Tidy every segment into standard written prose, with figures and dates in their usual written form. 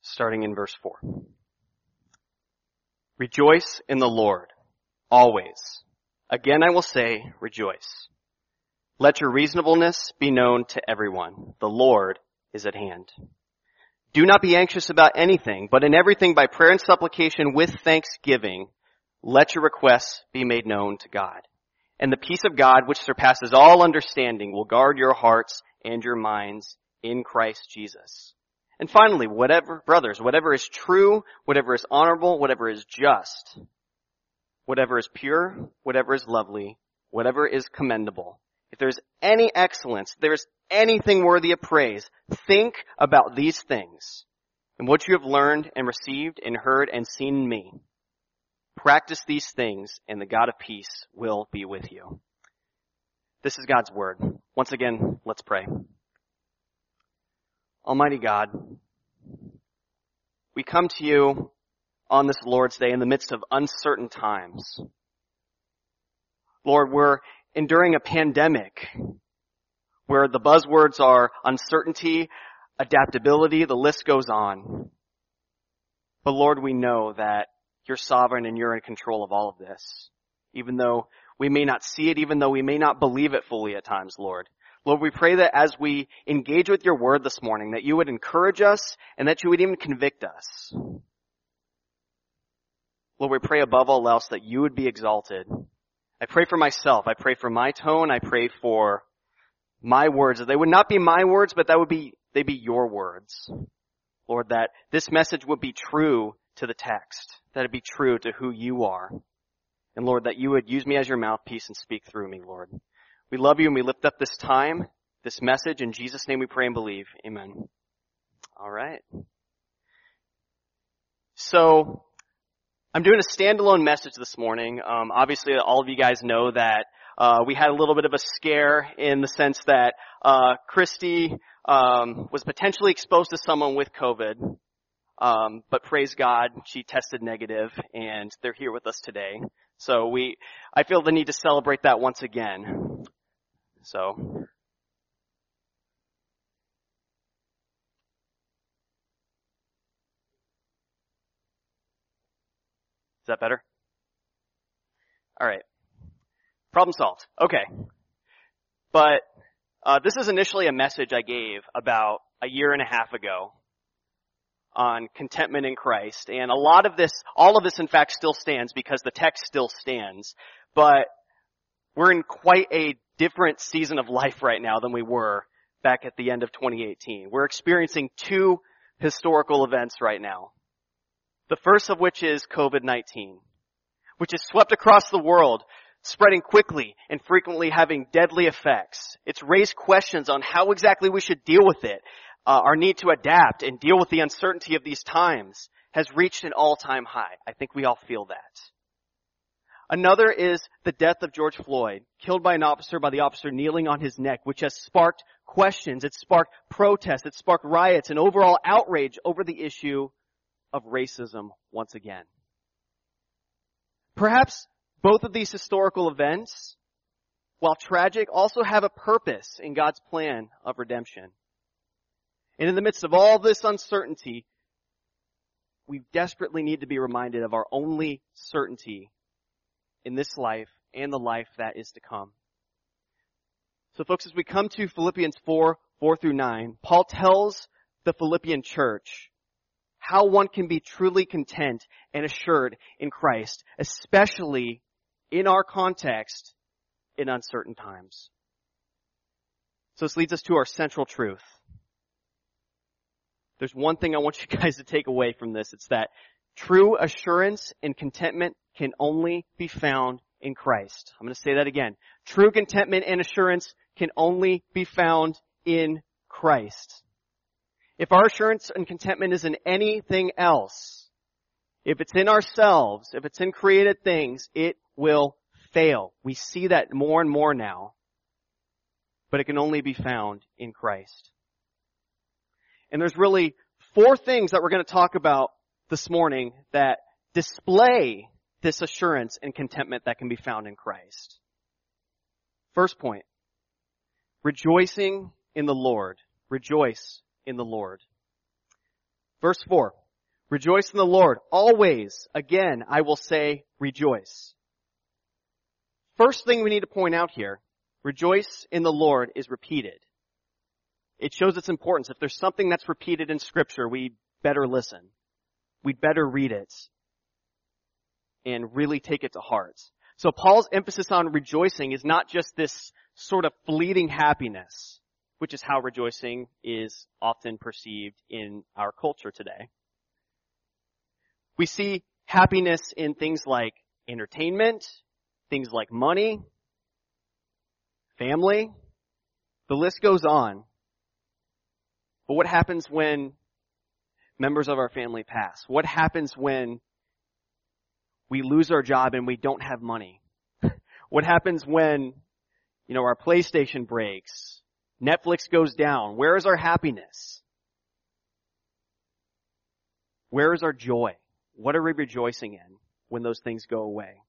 starting in verse 4. Rejoice in the Lord, always. Again I will say, rejoice. Let your reasonableness be known to everyone. The Lord is at hand. Do not be anxious about anything, but in everything by prayer and supplication with thanksgiving, let your requests be made known to God. And the peace of God, which surpasses all understanding, will guard your hearts and your minds in Christ Jesus. And finally, whatever is true, whatever is honorable, whatever is just, whatever is pure, whatever is lovely, whatever is commendable, if there's any excellence, if there's anything worthy of praise, think about these things and what you have learned and received and heard and seen in me. Practice these things, and the God of peace will be with you. This is God's word. Once again, let's pray. Almighty God, we come to you on this Lord's Day in the midst of uncertain times. Lord, we're enduring a pandemic where the buzzwords are uncertainty, adaptability, the list goes on. But Lord, we know that you're sovereign and you're in control of all of this. Even though we may not see it, even though we may not believe it fully at times, Lord. Lord, we pray that as we engage with your word this morning, that you would encourage us and that you would even convict us. Lord, we pray above all else that you would be exalted. I pray for myself. I pray for my tone. I pray for my words. That they would not be my words, but they'd be your words. Lord, that this message would be true to the text. That it be true to who you are. And Lord, that you would use me as your mouthpiece and speak through me, Lord. We love you and we lift up this time, this message. In Jesus' name we pray and believe. Amen. All right. So, I'm doing a standalone message this morning. Obviously, all of you guys know that we had a little bit of a scare in the sense that Christy was potentially exposed to someone with COVID. But praise God, she tested negative and they're here with us today. So I feel the need to celebrate that once again. So. Is that better? All right. Problem solved. Okay. But this is initially a message I gave about a year and a half ago on contentment in Christ. And all of this in fact still stands because the text still stands. But we're in quite a different season of life right now than we were back at the end of 2018. We're experiencing two historical events right now. The first of which is COVID-19, which has swept across the world, spreading quickly and frequently having deadly effects. It's raised questions on how exactly we should deal with it. Our need to adapt and deal with the uncertainty of these times has reached an all-time high. I think we all feel that. Another is the death of George Floyd, killed by the officer kneeling on his neck, which has sparked questions. It's sparked protests. It's sparked riots and overall outrage over the issue of racism once again. Perhaps both of these historical events, while tragic, also have a purpose in God's plan of redemption. And in the midst of all this uncertainty, we desperately need to be reminded of our only certainty in this life and the life that is to come. So folks, as we come to Philippians 4:4-9, Paul tells the Philippian church how one can be truly content and assured in Christ, especially in our context in uncertain times. So this leads us to our central truth. There's one thing I want you guys to take away from this. It's that true assurance and contentment can only be found in Christ. I'm going to say that again. True contentment and assurance can only be found in Christ. If our assurance and contentment is in anything else, if it's in ourselves, if it's in created things, it will fail. We see that more and more now. But it can only be found in Christ. And there's really four things that we're going to talk about this morning that display this assurance and contentment that can be found in Christ. First point, rejoicing in the Lord. Rejoice in the Lord. Verse 4, Rejoice in the Lord. Always, again, I will say, rejoice. First thing we need to point out here, rejoice in the Lord is repeated. It shows its importance. If there's something that's repeated in Scripture, we better listen. We'd better read it and really take it to heart. So Paul's emphasis on rejoicing is not just this sort of fleeting happiness, which is how rejoicing is often perceived in our culture today. We see happiness in things like entertainment, things like money, family. The list goes on. But what happens when members of our family pass? What happens when we lose our job and we don't have money? What happens when, our PlayStation breaks? Netflix goes down. Where is our happiness? Where is our joy? What are we rejoicing in when those things go away?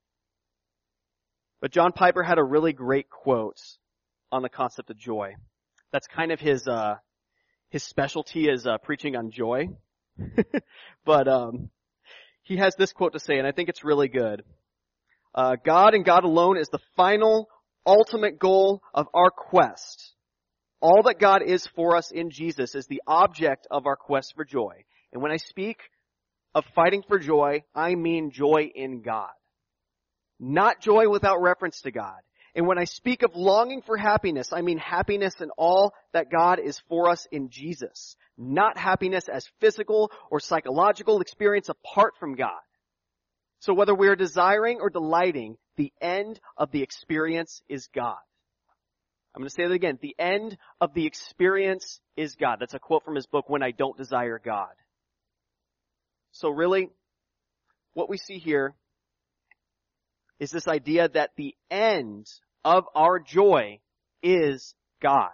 But John Piper had a really great quote on the concept of joy. That's kind of his specialty is preaching on joy. But he has this quote to say, and I think it's really good. God and God alone is the final, ultimate goal of our quest. All that God is for us in Jesus is the object of our quest for joy. And when I speak of fighting for joy, I mean joy in God. Not joy without reference to God. And when I speak of longing for happiness, I mean happiness in all that God is for us in Jesus. Not happiness as physical or psychological experience apart from God. So whether we are desiring or delighting, the end of the experience is God. I'm going to say that again. The end of the experience is God. That's a quote from his book, When I Don't Desire God. So really, what we see here is this idea that the end of our joy is God.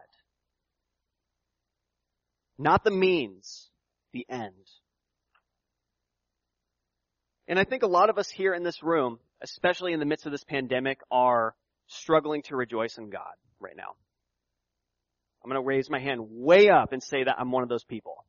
Not the means, the end. And I think a lot of us here in this room, especially in the midst of this pandemic, are struggling to rejoice in God right now. I'm going to raise my hand way up and say that I'm one of those people.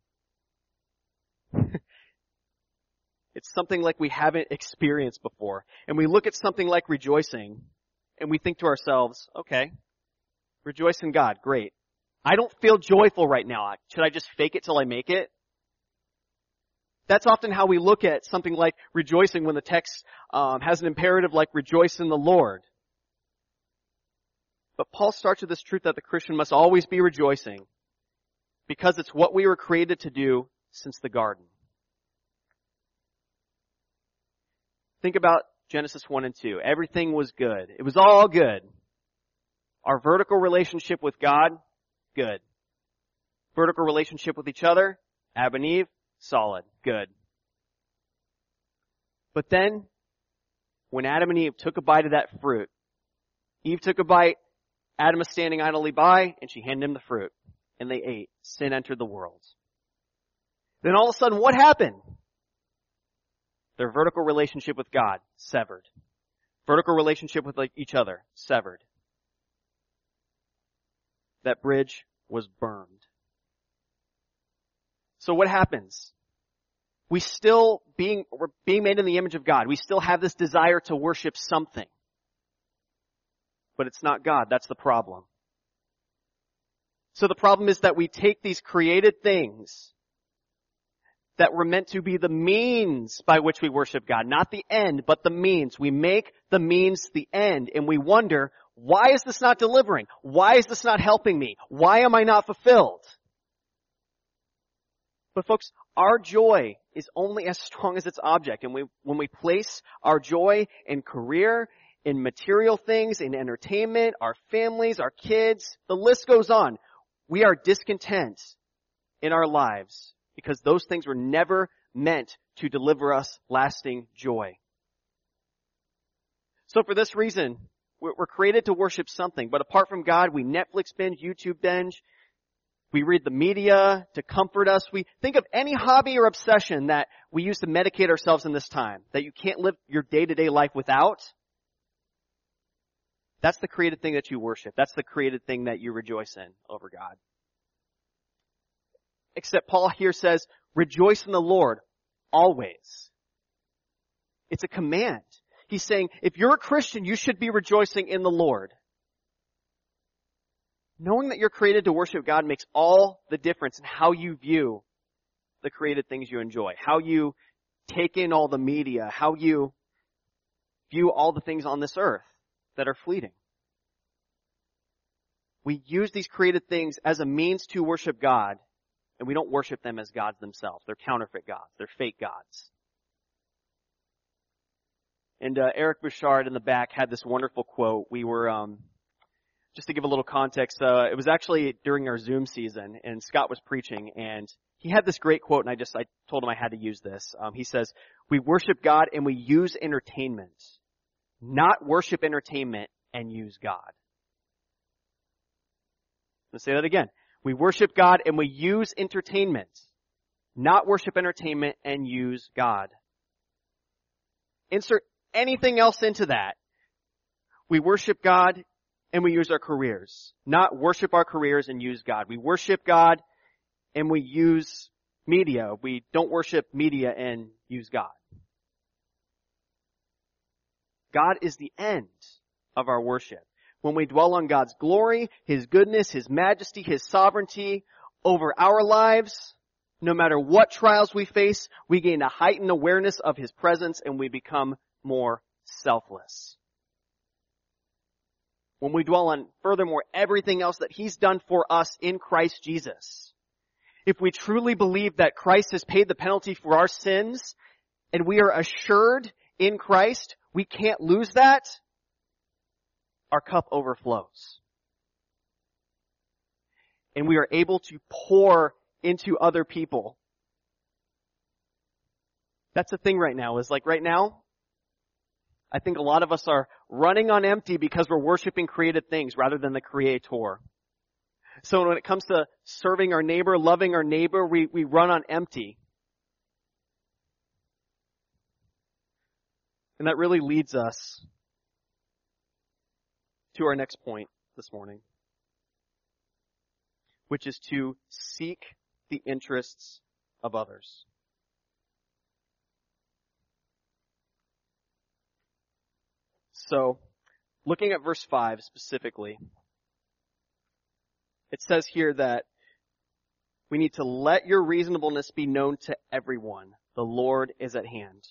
It's something like we haven't experienced before. And we look at something like rejoicing, and we think to ourselves, okay, rejoice in God, great. I don't feel joyful right now. Should I just fake it till I make it? That's often how we look at something like rejoicing when the text has an imperative like rejoice in the Lord. But Paul starts with this truth that the Christian must always be rejoicing because it's what we were created to do since the garden. Think about Genesis 1 and 2. Everything was good. It was all good. Our vertical relationship with God, good. Vertical relationship with each other, Adam and Eve, solid, good. But then, when Adam and Eve took a bite of that fruit, Eve took a bite, Adam was standing idly by, and she handed him the fruit. And they ate. Sin entered the world. Then all of a sudden, what happened? Their vertical relationship with God, severed. Vertical relationship with each other, severed. That bridge was burned. So what happens? We're being made in the image of God. We still have this desire to worship something. But it's not God. That's the problem. So the problem is that we take these created things that were meant to be the means by which we worship God. Not the end, but the means. We make the means the end. And we wonder, why is this not delivering? Why is this not helping me? Why am I not fulfilled? But folks, our joy is only as strong as its object. And when we place our joy in career, in material things, in entertainment, our families, our kids, the list goes on. We are discontent in our lives because those things were never meant to deliver us lasting joy. So for this reason, we're created to worship something. But apart from God, we Netflix binge, YouTube binge. We read the media to comfort us. We think of any hobby or obsession that we use to medicate ourselves in this time, that you can't live your day-to-day life without. That's the created thing that you worship. That's the created thing that you rejoice in over God. Except Paul here says, rejoice in the Lord always. It's a command. He's saying, if you're a Christian, you should be rejoicing in the Lord. Knowing that you're created to worship God makes all the difference in how you view the created things you enjoy, how you take in all the media, how you view all the things on this earth that are fleeting. We use these created things as a means to worship God, and we don't worship them as gods themselves. They're counterfeit gods. They're fake gods. And Eric Bouchard in the back had this wonderful quote. We were, just to give a little context, it was actually during our Zoom season, and Scott was preaching, and he had this great quote, and I told him I had to use this. He says, "We worship God and we use entertainment, not worship entertainment and use God." Let's say that again. We worship God and we use entertainment, not worship entertainment and use God. Insert anything else into that. We worship God and we use our careers, not worship our careers and use God. We worship God and we use media. We don't worship media and use God. God is the end of our worship. When we dwell on God's glory, His goodness, His majesty, His sovereignty over our lives, no matter what trials we face, we gain a heightened awareness of His presence and we become more selfless. When we dwell on, furthermore, everything else that He's done for us in Christ Jesus, if we truly believe that Christ has paid the penalty for our sins and we are assured in Christ, we can't lose that, our cup overflows. And we are able to pour into other people. That's the thing right now, is like right now, I think a lot of us are running on empty because we're worshiping created things rather than the Creator. So when it comes to serving our neighbor, loving our neighbor, we run on empty. And that really leads us to our next point this morning, which is to seek the interests of others. So, looking at verse 5 specifically, it says here that we need to let your reasonableness be known to everyone. The Lord is at hand.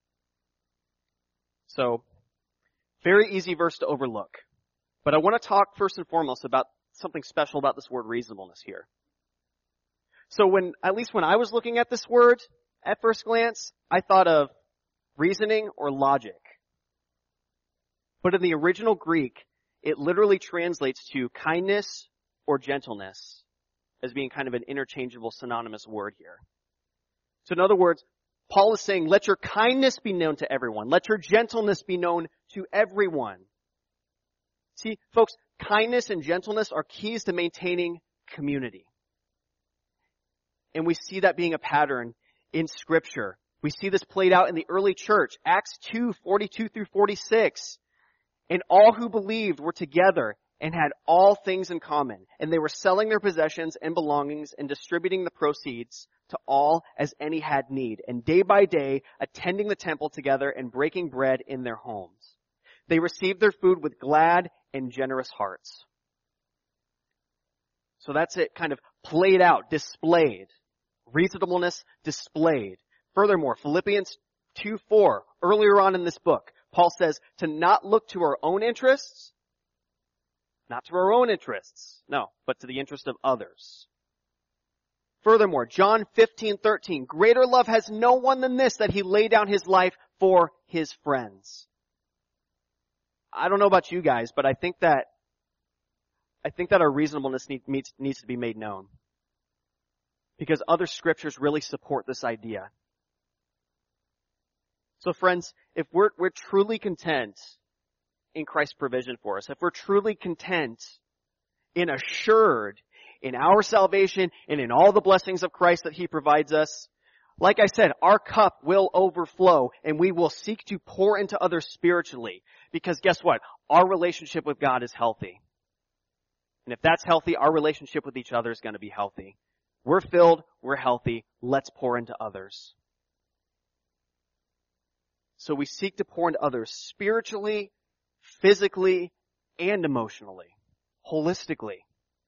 So, very easy verse to overlook. But I want to talk first and foremost about something special about this word reasonableness here. So at least when I was looking at this word, at first glance, I thought of reasoning or logic. But in the original Greek, it literally translates to kindness or gentleness as being kind of an interchangeable synonymous word here. So in other words, Paul is saying, let your kindness be known to everyone. Let your gentleness be known to everyone. See, folks, kindness and gentleness are keys to maintaining community. And we see that being a pattern in Scripture. We see this played out in the early church. Acts 2:42 through 46. And all who believed were together and had all things in common. And they were selling their possessions and belongings and distributing the proceeds to all as any had need. And day by day, attending the temple together and breaking bread in their homes. They received their food with glad and generous hearts. So that's it, kind of played out, displayed. Reasonableness displayed. Furthermore, Philippians 2:4, earlier on in this book, Paul says to not look to our own interests, not to our own interests, no, but to the interest of others. Furthermore, John 15:13, greater love has no one than this, that he lay down his life for his friends. I don't know about you guys, but I think that our reasonableness needs to be made known. Because other scriptures really support this idea. So friends, if we're truly content in Christ's provision for us, if we're truly content and assured in our salvation and in all the blessings of Christ that He provides us, like I said, our cup will overflow and we will seek to pour into others spiritually. Because guess what? Our relationship with God is healthy. And if that's healthy, our relationship with each other is going to be healthy. We're filled, we're healthy, let's pour into others. So we seek to pour into others spiritually, physically, and emotionally, holistically.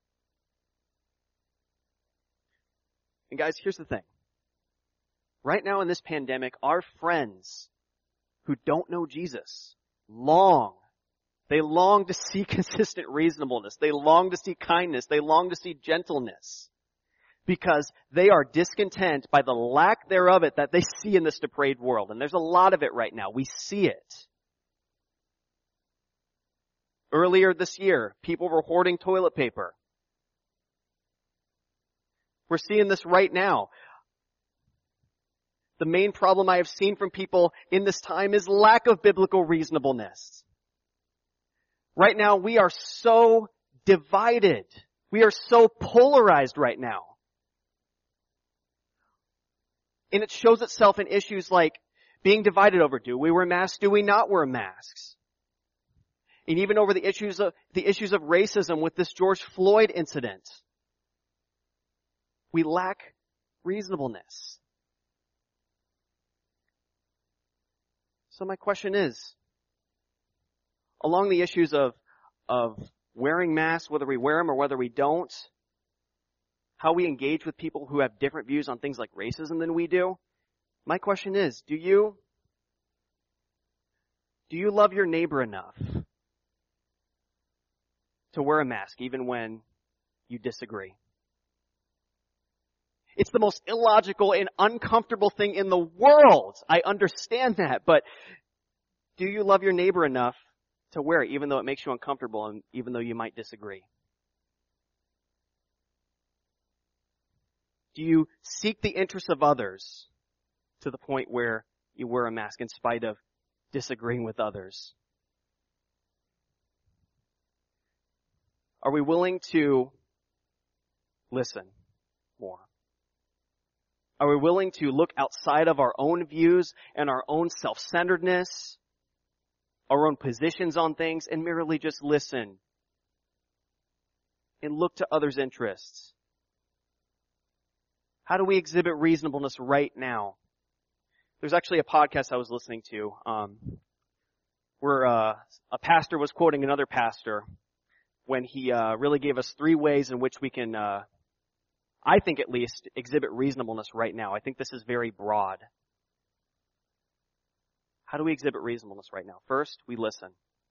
And guys, here's the thing. Right now in this pandemic, our friends who don't know Jesus they long to see consistent reasonableness. They long to see kindness. They long to see gentleness. Because they are discontent by the lack thereof it that they see in this depraved world. And there's a lot of it right now. We see it. Earlier this year, people were hoarding toilet paper. We're seeing this right now. The main problem I have seen from people in this time is lack of biblical reasonableness. Right now, we are so divided. We are so polarized right now. And it shows itself in issues like being divided over, do we wear masks, do we not wear masks? And even over the issues of racism with this George Floyd incident. We lack reasonableness. So my question is, along the issues of wearing masks, whether we wear them or whether we don't, how we engage with people who have different views on things like racism than we do, my question is, do you love your neighbor enough to wear a mask even when you disagree? It's the most illogical and uncomfortable thing in the world. I understand that, but do you love your neighbor enough to wear it even though it makes you uncomfortable and even though you might disagree? Do you seek the interests of others to the point where you wear a mask in spite of disagreeing with others? Are we willing to listen more? Are we willing to look outside of our own views and our own self-centeredness, our own positions on things, and merely just listen and look to others' interests? How do we exhibit reasonableness right now? There's actually a podcast I was listening to where a pastor was quoting another pastor when he really gave us 3 ways in which we can, I think at least, exhibit reasonableness right now. I think this is very broad. How do we exhibit reasonableness right now? First, we listen.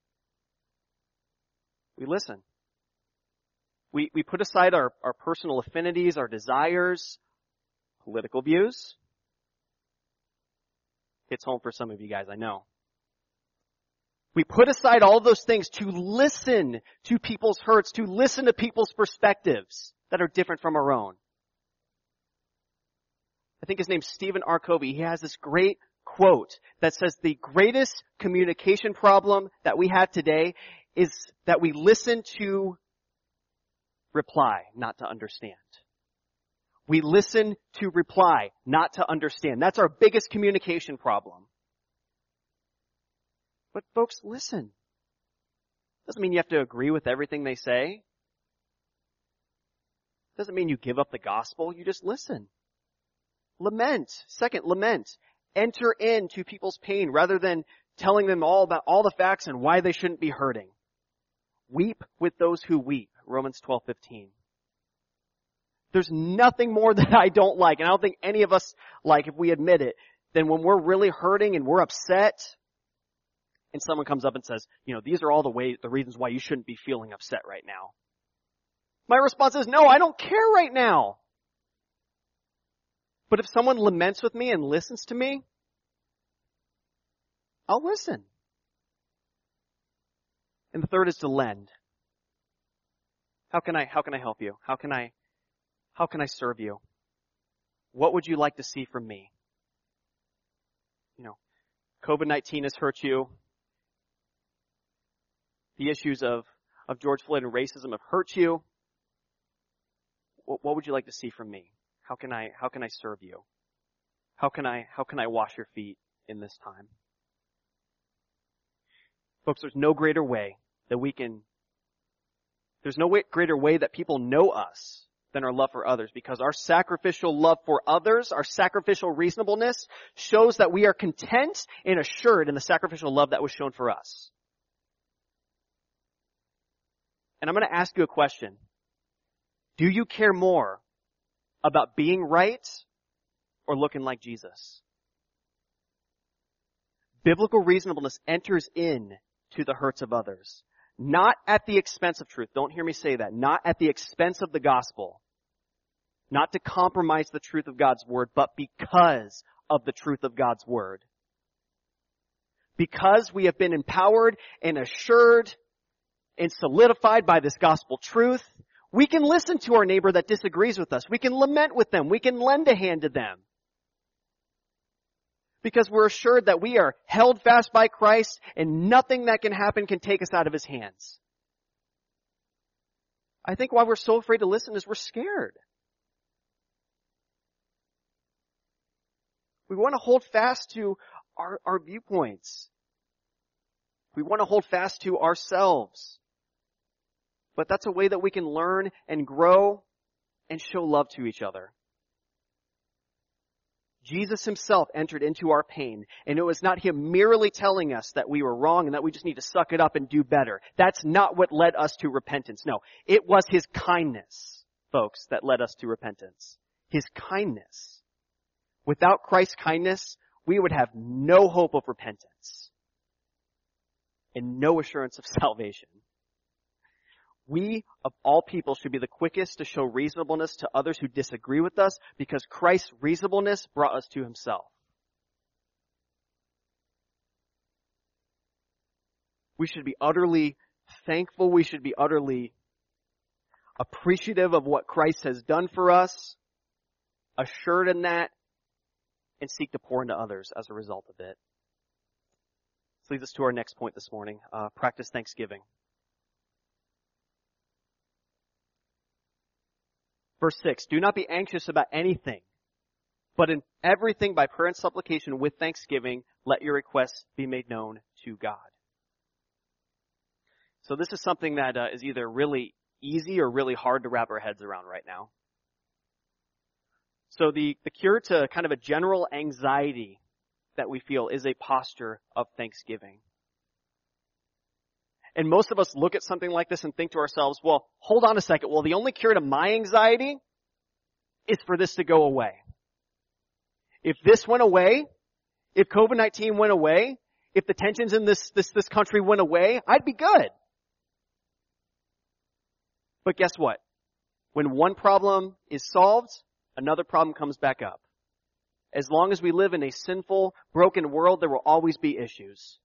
We listen. We put aside our personal affinities, our desires, political views. Hits home for some of you guys, I know. We put aside all those things to listen to people's hurts, to listen to people's perspectives that are different from our own. I think his name's Stephen R. Covey. He has this great quote that says the greatest communication problem that we have today is that we listen to reply, not to understand. We listen to reply, not to understand. That's our biggest communication problem. But folks, listen. Doesn't mean you have to agree with everything they say. Doesn't mean you give up the gospel. You just listen. Lament. Second, lament. Enter into people's pain rather than telling them all about all the facts and why they shouldn't be hurting. Weep with those who weep. Romans 12:15. There's nothing more that I don't like, and I don't think any of us like, if we admit it, than when we're really hurting and we're upset, and someone comes up and says, these are all the reasons why you shouldn't be feeling upset right now. My response is, no, I don't care right now. But if someone laments with me and listens to me, I'll listen. And the third is to lend. How can I help you? How can I serve you? What would you like to see from me? COVID-19 has hurt you. The issues of George Floyd and racism have hurt you. What would you like to see from me? How can I serve you? How can I wash your feet in this time? Folks, there's no greater way that people know us than our love for others, because our sacrificial love for others, our sacrificial reasonableness, shows that we are content and assured in the sacrificial love that was shown for us. And I'm going to ask you a question. Do you care more about being right or looking like Jesus? Biblical reasonableness enters in to the hurts of others. Not at the expense of truth. Don't hear me say that. Not at the expense of the gospel. Not to compromise the truth of God's word, but because of the truth of God's word. Because we have been empowered and assured and solidified by this gospel truth, we can listen to our neighbor that disagrees with us. We can lament with them. We can lend a hand to them. Because we're assured that we are held fast by Christ and nothing that can happen can take us out of His hands. I think why we're so afraid to listen is we're scared. We want to hold fast to our viewpoints. We want to hold fast to ourselves. But that's a way that we can learn and grow and show love to each other. Jesus Himself entered into our pain, and it was not Him merely telling us that we were wrong and that we just need to suck it up and do better. That's not what led us to repentance. No, it was His kindness, folks, that led us to repentance. His kindness. Without Christ's kindness, we would have no hope of repentance and no assurance of salvation. We, of all people, should be the quickest to show reasonableness to others who disagree with us because Christ's reasonableness brought us to Himself. We should be utterly thankful. We should be utterly appreciative of what Christ has done for us, assured in that, and seek to pour into others as a result of it. This leads us to our next point this morning. Practice thanksgiving. Verse 6, do not be anxious about anything, but in everything by prayer and supplication with thanksgiving, let your requests be made known to God. So this is something that is either really easy or really hard to wrap our heads around right now. So the cure to kind of a general anxiety that we feel is a posture of thanksgiving. And most of us look at something like this and think to ourselves, well, hold on a second. Well, the only cure to my anxiety is for this to go away. If this went away, if COVID-19 went away, if the tensions in this country went away, I'd be good. But guess what? When one problem is solved, another problem comes back up. As long as we live in a sinful, broken world, there will always be issues.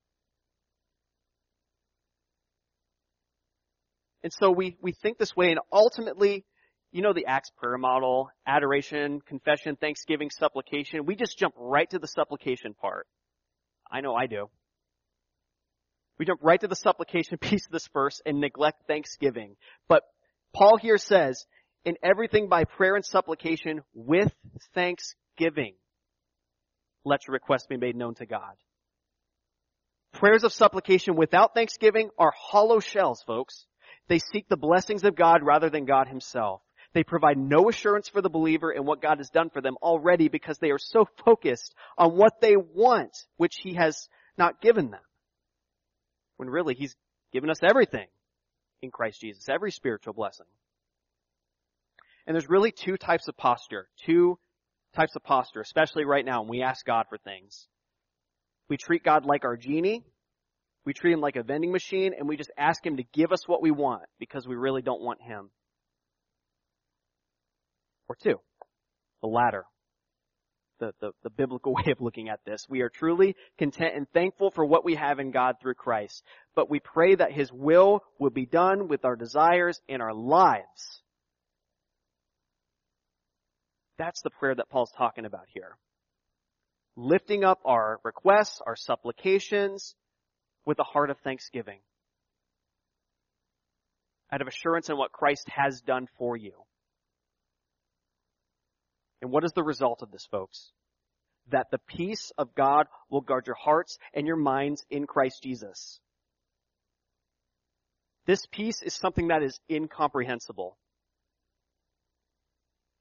And so we think this way, and ultimately, you know the Acts prayer model, adoration, confession, thanksgiving, supplication. We just jump right to the supplication part. I know I do. We jump right to the supplication piece of this verse and neglect thanksgiving. But Paul here says, in everything by prayer and supplication with thanksgiving, let your requests be made known to God. Prayers of supplication without thanksgiving are hollow shells, folks. They seek the blessings of God rather than God Himself. They provide no assurance for the believer in what God has done for them already because they are so focused on what they want, which He has not given them. When really He's given us everything in Christ Jesus, every spiritual blessing. And there's really two types of posture, especially right now when we ask God for things. We treat God like our genie. We treat Him like a vending machine, and we just ask Him to give us what we want because we really don't want Him. Or two, the latter, the biblical way of looking at this. We are truly content and thankful for what we have in God through Christ, but we pray that His will be done with our desires in our lives. That's the prayer that Paul's talking about here. Lifting up our requests, our supplications, with a heart of thanksgiving. Out of assurance in what Christ has done for you. And what is the result of this, folks? That the peace of God will guard your hearts and your minds in Christ Jesus. This peace is something that is incomprehensible.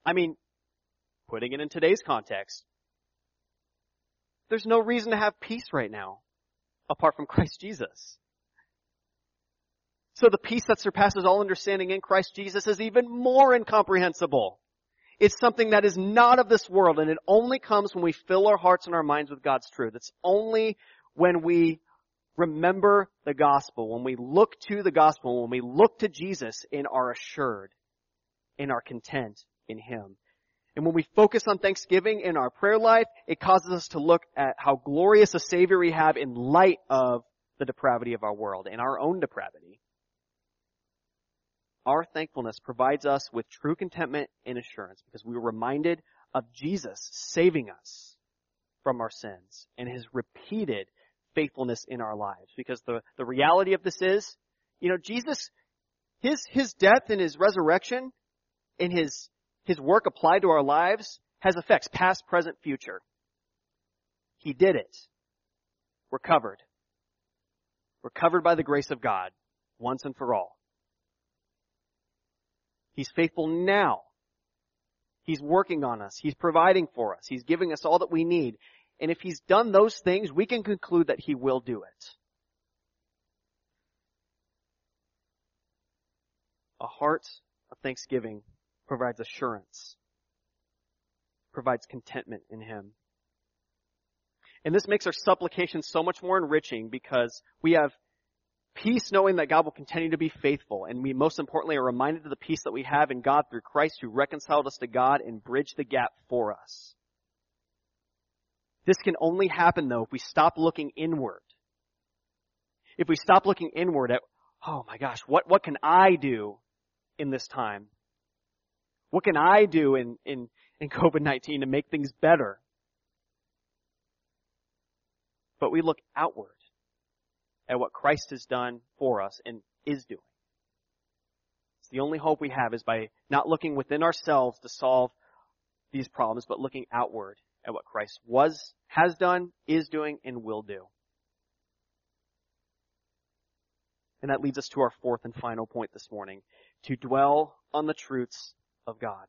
I mean, putting it in today's context, there's no reason to have peace right now apart from Christ Jesus. So the peace that surpasses all understanding in Christ Jesus is even more incomprehensible. It's something that is not of this world, and it only comes when we fill our hearts and our minds with God's truth. It's only when we remember the gospel, when we look to the gospel, when we look to Jesus and are assured and are content in Him. And when we focus on thanksgiving in our prayer life, it causes us to look at how glorious a Savior we have in light of the depravity of our world and our own depravity. Our thankfulness provides us with true contentment and assurance because we were reminded of Jesus saving us from our sins and His repeated faithfulness in our lives. Because the reality of this is, Jesus, His death and His resurrection and His work applied to our lives has effects, past, present, future. He did it. We're covered. We're covered by the grace of God, once and for all. He's faithful now. He's working on us. He's providing for us. He's giving us all that we need. And if He's done those things, we can conclude that He will do it. A heart of thanksgiving provides assurance, provides contentment in Him. And this makes our supplication so much more enriching because we have peace knowing that God will continue to be faithful. And we most importantly are reminded of the peace that we have in God through Christ who reconciled us to God and bridged the gap for us. This can only happen though if we stop looking inward. If we stop looking inward at, oh my gosh, what can I do in this time? What can I do in COVID-19 to make things better? But we look outward at what Christ has done for us and is doing. It's the only hope we have is by not looking within ourselves to solve these problems, but looking outward at what Christ has done, is doing, and will do. And that leads us to our fourth and final point this morning, to dwell on the truths of God.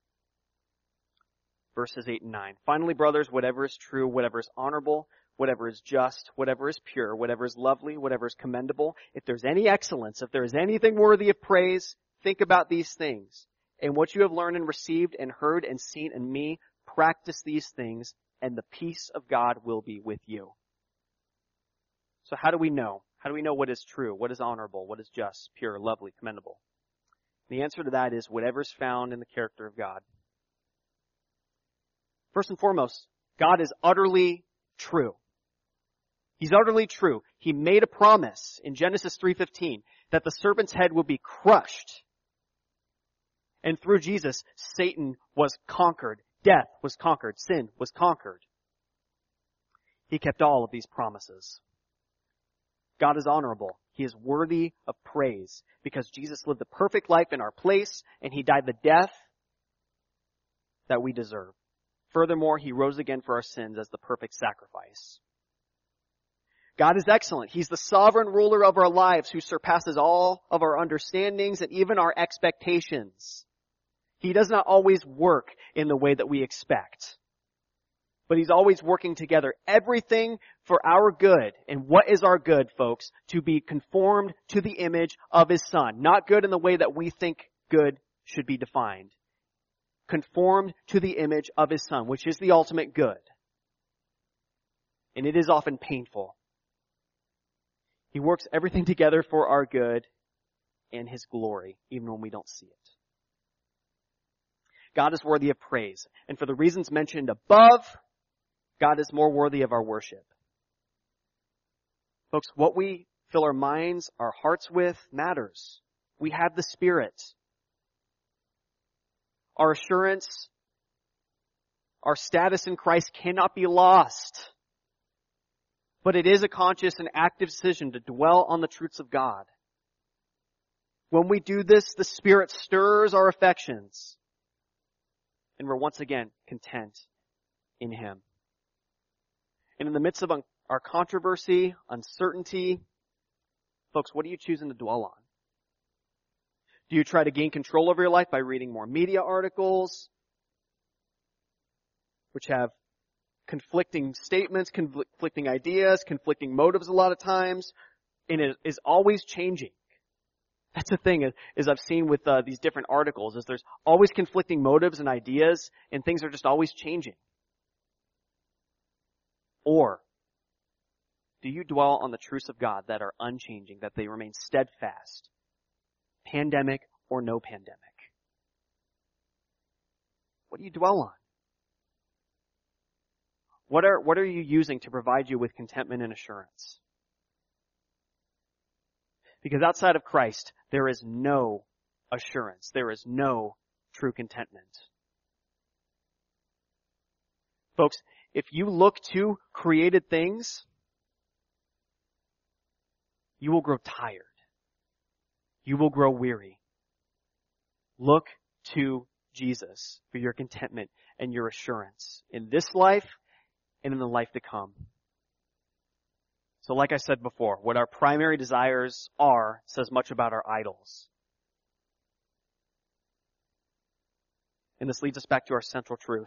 Verses 8 and 9. Finally, brothers, whatever is true, whatever is honorable, whatever is just, whatever is pure, whatever is lovely, whatever is commendable, if there's any excellence, if there is anything worthy of praise, think about these things. And what you have learned and received and heard and seen in me, practice these things, and the peace of God will be with you. So how do we know? How do we know what is true, what is honorable, what is just, pure, lovely, commendable? The answer to that is whatever is found in the character of God. First and foremost, God is utterly true. He's utterly true. He made a promise in Genesis 3:15 that the serpent's head will be crushed. And through Jesus, Satan was conquered. Death was conquered. Sin was conquered. He kept all of these promises. God is honorable. He is worthy of praise because Jesus lived the perfect life in our place and He died the death that we deserve. Furthermore, He rose again for our sins as the perfect sacrifice. God is excellent. He's the sovereign ruler of our lives who surpasses all of our understandings and even our expectations. He does not always work in the way that we expect. But He's always working together. Everything for our good. And what is our good, folks? To be conformed to the image of His Son. Not good in the way that we think good should be defined. Conformed to the image of His Son, which is the ultimate good. And it is often painful. He works everything together for our good and His glory, even when we don't see it. God is worthy of praise. And for the reasons mentioned above, God is more worthy of our worship. Folks, what we fill our minds, our hearts with matters. We have the Spirit. Our assurance, our status in Christ cannot be lost. But it is a conscious and active decision to dwell on the truths of God. When we do this, the Spirit stirs our affections. And we're once again content in Him. And in the midst of our controversy, uncertainty, folks, what are you choosing to dwell on? Do you try to gain control over your life by reading more media articles, which have conflicting statements, conflicting ideas, conflicting motives a lot of times, and it is always changing. That's the thing is I've seen with these different articles is there's always conflicting motives and ideas, and things are just always changing. Or do you dwell on the truths of God that are unchanging, that they remain steadfast, pandemic or no pandemic? What do you dwell on? What are you using to provide you with contentment and assurance? Because outside of Christ, there is no assurance. There is no true contentment. Folks, if you look to created things, you will grow tired. You will grow weary. Look to Jesus for your contentment and your assurance in this life and in the life to come. So like I said before, what our primary desires are says much about our idols. And this leads us back to our central truth.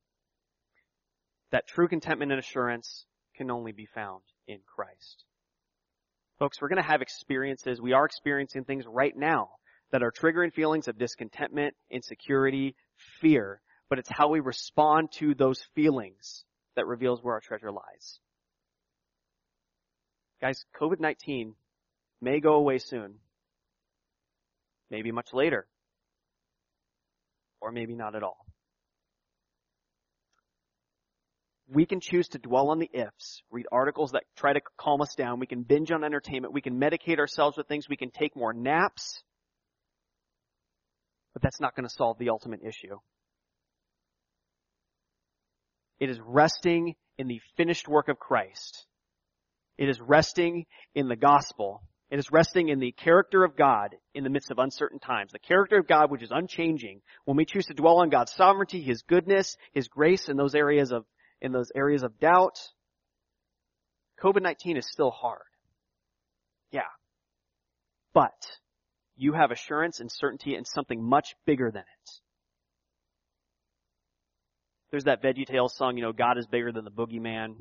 That true contentment and assurance can only be found in Christ. Folks, we're going to have experiences. We are experiencing things right now that are triggering feelings of discontentment, insecurity, fear. But it's how we respond to those feelings that reveals where our treasure lies. Guys, COVID-19 may go away soon. Maybe much later. Or maybe not at all. We can choose to dwell on the ifs, read articles that try to calm us down. We can binge on entertainment. We can medicate ourselves with things. We can take more naps. But that's not going to solve the ultimate issue. It is resting in the finished work of Christ. It is resting in the gospel. It is resting in the character of God in the midst of uncertain times. The character of God which is unchanging. When we choose to dwell on God's sovereignty, His goodness, His grace in those areas of doubt, COVID-19 is still hard. Yeah. But you have assurance and certainty in something much bigger than it. There's that VeggieTales song, God is bigger than the boogeyman.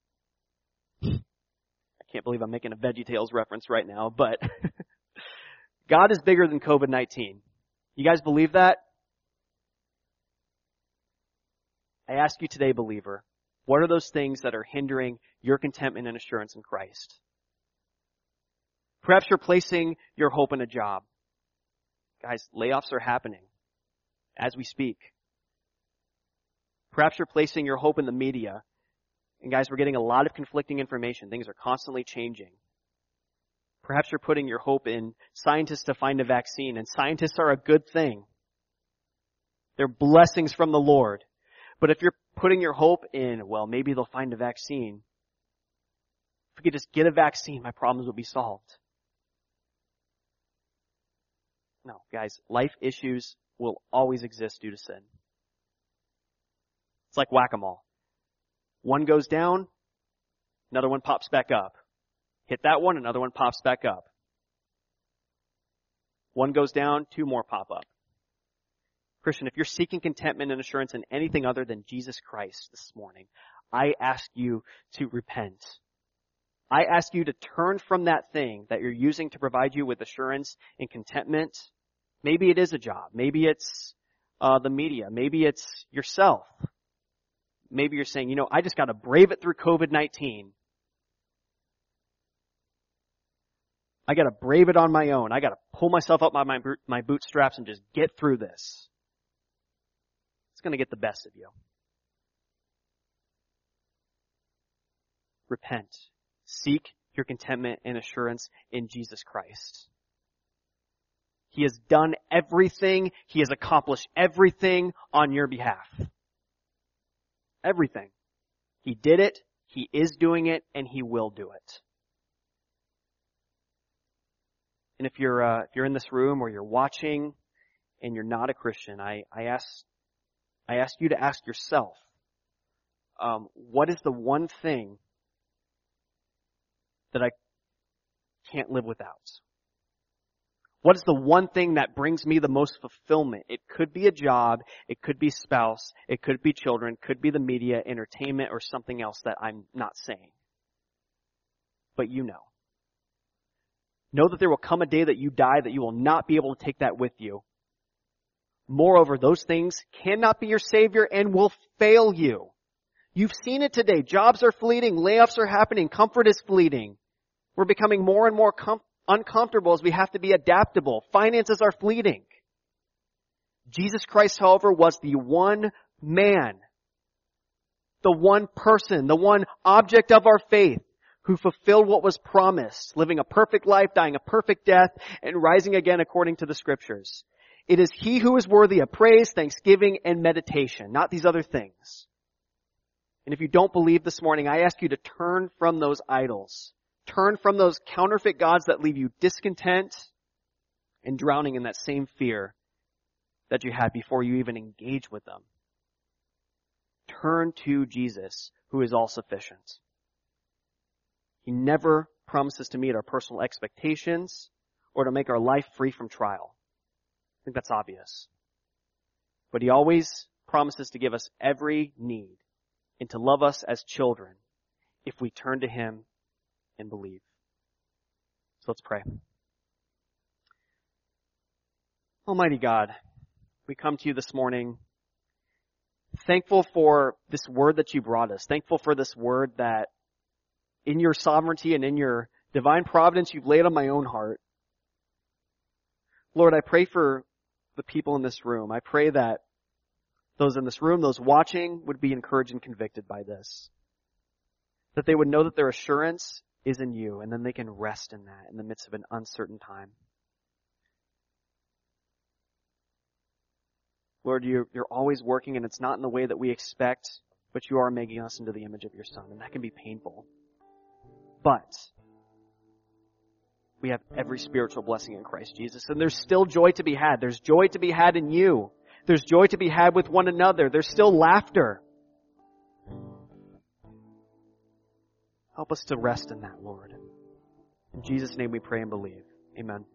I can't believe I'm making a VeggieTales reference right now, but God is bigger than COVID-19. You guys believe that? I ask you today, believer, what are those things that are hindering your contentment and assurance in Christ? Perhaps you're placing your hope in a job. Guys, layoffs are happening as we speak. Perhaps you're placing your hope in the media. And guys, we're getting a lot of conflicting information. Things are constantly changing. Perhaps you're putting your hope in scientists to find a vaccine, and scientists are a good thing. They're blessings from the Lord. But if you're putting your hope in, maybe they'll find a vaccine. If we could just get a vaccine, my problems will be solved. No, guys, life issues will always exist due to sin. It's like whack-a-mole. One goes down, another one pops back up. Hit that one, another one pops back up. One goes down, two more pop up. Christian, if you're seeking contentment and assurance in anything other than Jesus Christ this morning, I ask you to repent. I ask you to turn from that thing that you're using to provide you with assurance and contentment. Maybe it is a job. Maybe it's the media. Maybe it's yourself. Maybe you're saying, I just got to brave it through COVID-19. I got to brave it on my own. I got to pull myself up by my bootstraps and just get through this. It's going to get the best of you. Repent. Seek your contentment and assurance in Jesus Christ. He has done everything. He has accomplished everything on your behalf. Everything. He did it, He is doing it, and He will do it. And if you're in this room or you're watching and you're not a Christian, I ask you to ask yourself, what is the one thing that I can't live without? What is the one thing that brings me the most fulfillment? It could be a job, it could be spouse, it could be children, it could be the media, entertainment, or something else that I'm not saying. But you know. Know that there will come a day that you die that you will not be able to take that with you. Moreover, those things cannot be your Savior and will fail you. You've seen it today. Jobs are fleeting. Layoffs are happening. Comfort is fleeting. We're becoming more and more uncomfortable as we have to be adaptable. Finances are fleeting. Jesus Christ, however, was the one man, the one person, the one object of our faith who fulfilled what was promised, living a perfect life, dying a perfect death, and rising again according to the Scriptures. It is He who is worthy of praise, thanksgiving, and meditation, not these other things. And if you don't believe this morning, I ask you to turn from those idols. Turn from those counterfeit gods that leave you discontent and drowning in that same fear that you had before you even engage with them. Turn to Jesus, who is all sufficient. He never promises to meet our personal expectations or to make our life free from trial. I think that's obvious. But He always promises to give us every need and to love us as children if we turn to Him and believe. So let's pray. Almighty God, we come to You this morning thankful for this word that You brought us. Thankful for this word that in Your sovereignty and in Your divine providence You've laid on my own heart. Lord, I pray for the people in this room. I pray that those in this room, those watching, would be encouraged and convicted by this. That they would know that their assurance is in You, and then they can rest in that in the midst of an uncertain time. Lord, You're always working, and it's not in the way that we expect, but You are making us into the image of Your Son, and that can be painful. But we have every spiritual blessing in Christ Jesus, and there's still joy to be had. There's joy to be had in You. There's joy to be had with one another. There's still laughter. Help us to rest in that, Lord. In Jesus' name we pray and believe. Amen.